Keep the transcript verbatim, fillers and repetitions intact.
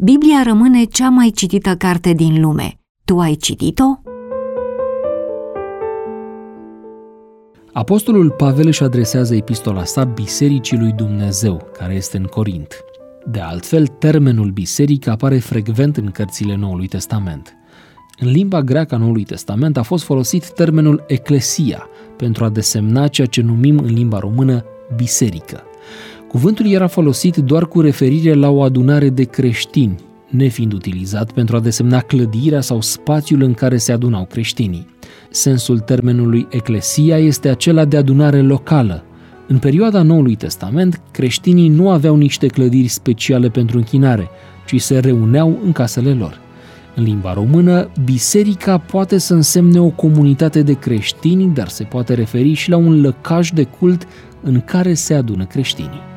Biblia rămâne cea mai citită carte din lume. Tu ai citit-o? Apostolul Pavel își adresează epistola sa Bisericii lui Dumnezeu, care este în Corint. De altfel, termenul biserică apare frecvent în cărțile Noului Testament. În limba greacă a Noului Testament a fost folosit termenul eclesia pentru a desemna ceea ce numim în limba română biserică. Cuvântul era folosit doar cu referire la o adunare de creștini, nefiind utilizat pentru a desemna clădirea sau spațiul în care se adunau creștinii. Sensul termenului eclesia este acela de adunare locală. În perioada Noului Testament, creștinii nu aveau niște clădiri speciale pentru închinare, ci se reuneau în casele lor. În limba română, biserica poate să însemne o comunitate de creștini, dar se poate referi și la un lăcaș de cult în care se adună creștinii.